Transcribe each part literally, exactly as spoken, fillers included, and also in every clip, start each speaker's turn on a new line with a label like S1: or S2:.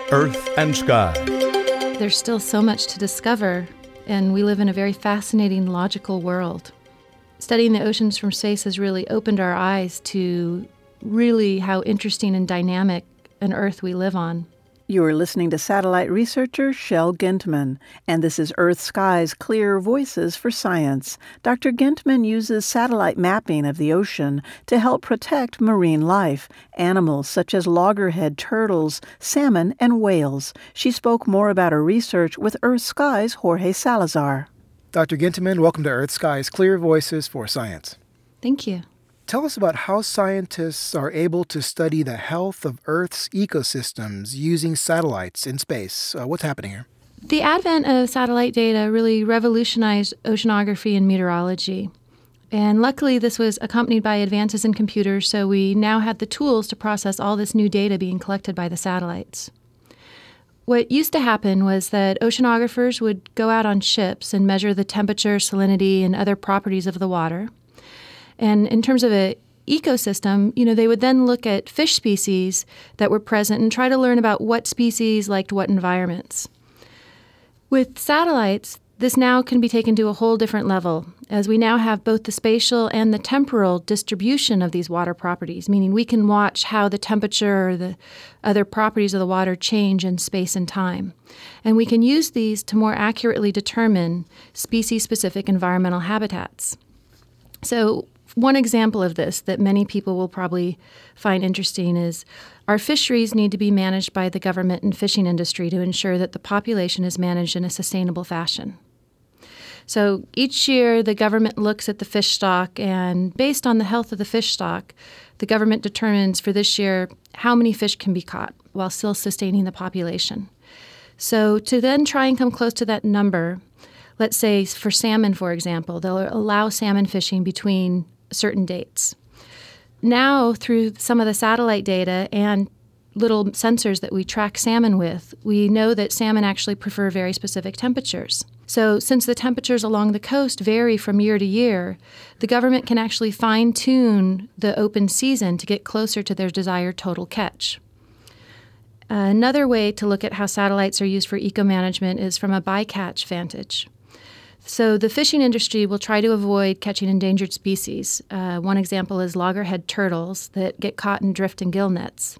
S1: Earth and Sky.
S2: There's still so much to discover, and we live in a very fascinating, logical world. Studying the oceans from space has really opened our eyes to really how interesting and dynamic an Earth we live on.
S3: You are listening to satellite researcher Shel Gintman, and this is Earth Sky's Clear Voices for Science. Doctor Gintman uses satellite mapping of the ocean to help protect marine life, animals such as loggerhead turtles, salmon, and whales. She spoke more about her research with Earth Sky's Jorge Salazar.
S4: Doctor Gintman, welcome to Earth Sky's Clear Voices for Science.
S2: Thank you.
S4: Tell us about how scientists are able to study the health of Earth's ecosystems using satellites in space. Uh, what's happening here?
S2: The advent of satellite data really revolutionized oceanography and meteorology. And luckily, this was accompanied by advances in computers, so we now had the tools to process all this new data being collected by the satellites. What used to happen was that oceanographers would go out on ships and measure the temperature, salinity, and other properties of the water. And in terms of an ecosystem, you know, they would then look at fish species that were present and try to learn about what species liked what environments. With satellites, this now can be taken to a whole different level, as we now have both the spatial and the temporal distribution of these water properties, meaning we can watch how the temperature or the other properties of the water change in space and time. And we can use these to more accurately determine species-specific environmental habitats. So, one example of this that many people will probably find interesting is our fisheries need to be managed by the government and fishing industry to ensure that the population is managed in a sustainable fashion. So each year, the government looks at the fish stock, and based on the health of the fish stock, the government determines for this year how many fish can be caught while still sustaining the population. So to then try and come close to that number, let's say for salmon, for example, they'll allow salmon fishing between certain dates. Now, through some of the satellite data and little sensors that we track salmon with, we know that salmon actually prefer very specific temperatures. So since the temperatures along the coast vary from year to year, the government can actually fine-tune the open season to get closer to their desired total catch. Uh, another way to look at how satellites are used for eco-management is from a bycatch vantage. So the fishing industry will try to avoid catching endangered species. Uh, one example is loggerhead turtles that get caught in drift and gill nets.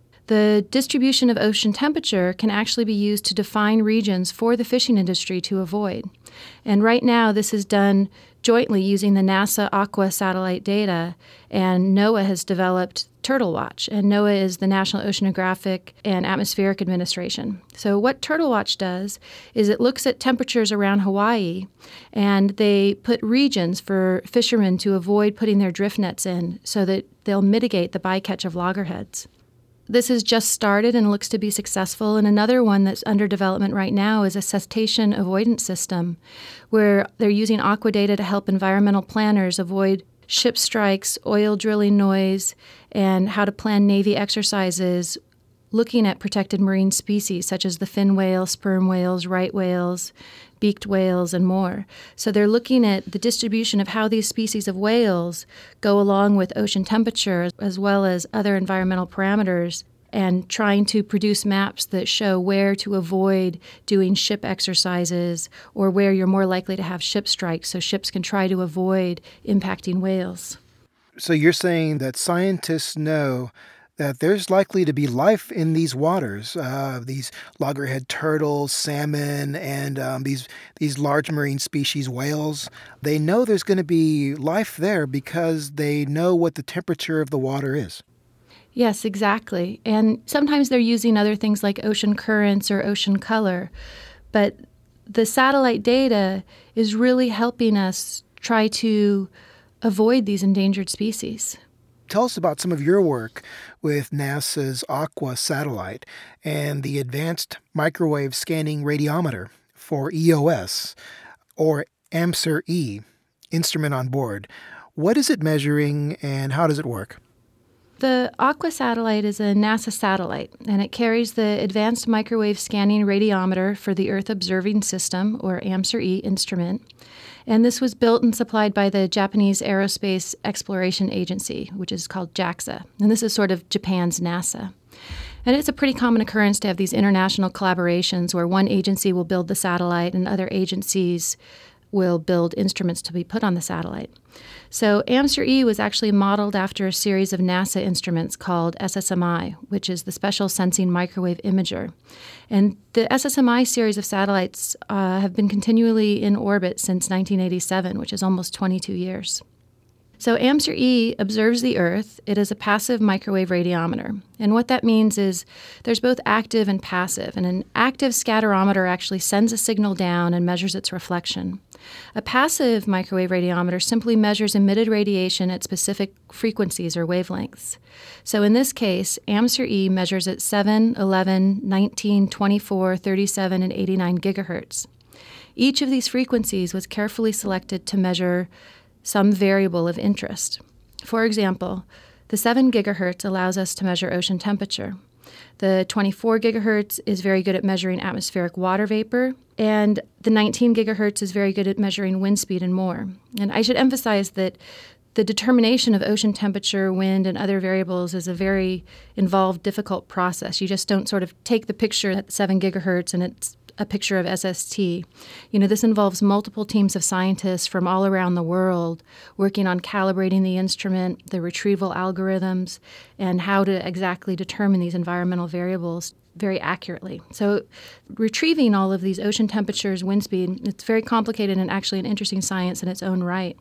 S2: The distribution of ocean temperature can actually be used to define regions for the fishing industry to avoid. And right now, this is done jointly using the NASA Aqua satellite data, and NOAA has developed Turtle Watch, and NOAA is the National Oceanographic and Atmospheric Administration. So what Turtle Watch does is it looks at temperatures around Hawaii, and they put regions for fishermen to avoid putting their drift nets in so that they'll mitigate the bycatch of loggerheads. This has just started and looks to be successful, and another one that's under development right now is a cetacean avoidance system, where they're using aqua data to help environmental planners avoid ship strikes, oil drilling noise, and how to plan Navy exercises looking at protected marine species such as the fin whale, sperm whales, right whales, beaked whales, and more. So they're looking at the distribution of how these species of whales go along with ocean temperature as well as other environmental parameters, and trying to produce maps that show where to avoid doing ship exercises or where you're more likely to have ship strikes so ships can try to avoid impacting whales.
S4: So you're saying that scientists know that there's likely to be life in these waters, uh, these loggerhead turtles, salmon, and um, these these large marine species, whales. They know there's going to be life there because they know what the temperature of the water is.
S2: Yes, exactly. And sometimes they're using other things like ocean currents or ocean color. But the satellite data is really helping us try to avoid these endangered species.
S4: Tell us about some of your work with NASA's Aqua satellite and the Advanced Microwave Scanning Radiometer for E O S, or AMSR-E, instrument on board. What is it measuring and how does it work?
S2: The Aqua satellite is a NASA satellite, and it carries the Advanced Microwave Scanning Radiometer for the Earth Observing System, or AMSR-E, instrument. And this was built and supplied by the Japanese Aerospace Exploration Agency, which is called JAXA. And this is sort of Japan's NASA. And it's a pretty common occurrence to have these international collaborations where one agency will build the satellite and other agencies will build instruments to be put on the satellite. So AMSTER-E was actually modeled after a series of NASA instruments called S S M I, which is the Special Sensing Microwave Imager. And the S S M I series of satellites uh, have been continually in orbit since nineteen eighty-seven, which is almost twenty-two years. So AMSTER-E observes the Earth. It is a passive microwave radiometer. And what that means is there's both active and passive. And an active scatterometer actually sends a signal down and measures its reflection. A passive microwave radiometer simply measures emitted radiation at specific frequencies or wavelengths. So in this case, AMSTER-E measures at seven, eleven, nineteen, twenty-four, thirty-seven, and eighty-nine gigahertz. Each of these frequencies was carefully selected to measure some variable of interest. For example, the seven gigahertz allows us to measure ocean temperature. The twenty-four gigahertz is very good at measuring atmospheric water vapor, and the nineteen gigahertz is very good at measuring wind speed and more. And I should emphasize that the determination of ocean temperature, wind, and other variables is a very involved, difficult process. You just don't sort of take the picture at seven gigahertz and it's a picture of S S T. You know, this involves multiple teams of scientists from all around the world working on calibrating the instrument, the retrieval algorithms, and how to exactly determine these environmental variables very accurately. So retrieving all of these ocean temperatures, wind speed, it's very complicated and actually an interesting science in its own right.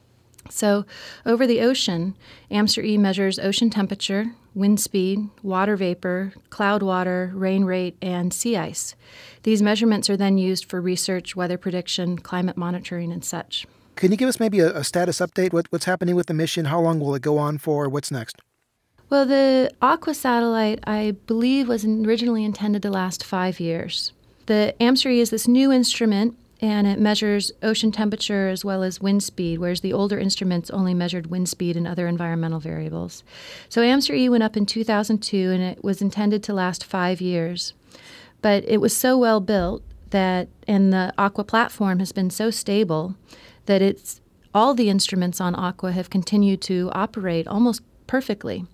S2: So over the ocean, AMSTER-E measures ocean temperature, wind speed, water vapor, cloud water, rain rate, and sea ice. These measurements are then used for research, weather prediction, climate monitoring, and such.
S4: Can you give us maybe a, a status update? What, what's happening with the mission? How long will it go on for? What's next?
S2: Well, the Aqua satellite, I believe, was originally intended to last five years. The AMSTER-E is this new instrument, and it measures ocean temperature as well as wind speed, whereas the older instruments only measured wind speed and other environmental variables. So AMSTER-E went up in two thousand two, and it was intended to last five years. But it was so well built that, and the Aqua platform has been so stable that it's all the instruments on Aqua have continued to operate almost perfectly.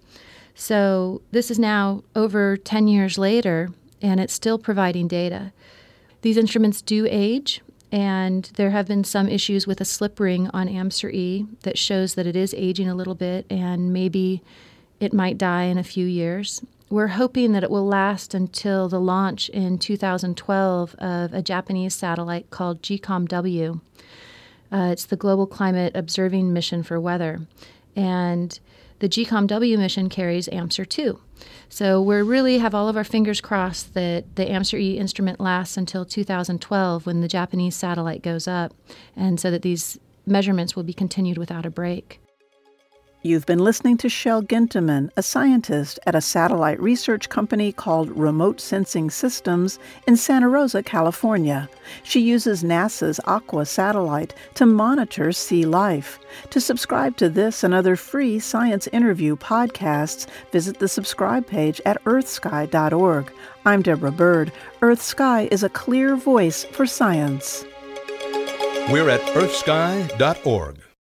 S2: So this is now over ten years later, and it's still providing data. These instruments do age, and there have been some issues with a slip ring on AMSTER-E that shows that it is aging a little bit, and maybe it might die in a few years. We're hoping that it will last until the launch in two thousand twelve of a Japanese satellite called G COM W. Uh, it's the Global Climate Observing Mission for Weather. And the G COM W mission carries AMSTER two. So we really have all of our fingers crossed that the AMSTER-E instrument lasts until two thousand twelve when the Japanese satellite goes up, and so that these measurements will be continued without a break.
S3: You've been listening to Shel Ginteman, a scientist at a satellite research company called Remote Sensing Systems in Santa Rosa, California. She uses NASA's Aqua satellite to monitor sea life. To subscribe to this and other free science interview podcasts, visit the subscribe page at earth sky dot org. I'm Deborah Bird. EarthSky is a clear voice for science.
S1: We're at earth sky dot org.